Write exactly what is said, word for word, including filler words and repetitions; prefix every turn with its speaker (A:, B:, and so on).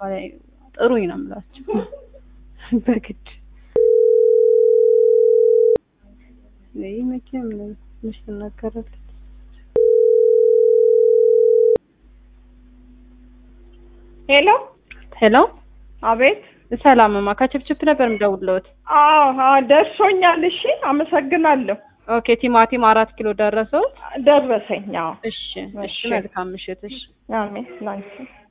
A: ጥሩኝ ነው የምላችሁ በግድ ነይ መቼም ምሽ ተናገረች
B: ሄሎ
A: ሄሎ
B: አቤት
A: ሰላምማ ካችፕችፕ ነበር ምደውልሎት
B: አዎ ደርሶኛል እሺ አመሰግናለሁ
A: ኦኬ ቲማቲም አራት ኪሎ ደረሰው
B: ደረሰኝ አዎ
A: እሺ እሺ መልካም ምሽት እሺ
B: አሜን ላንቺ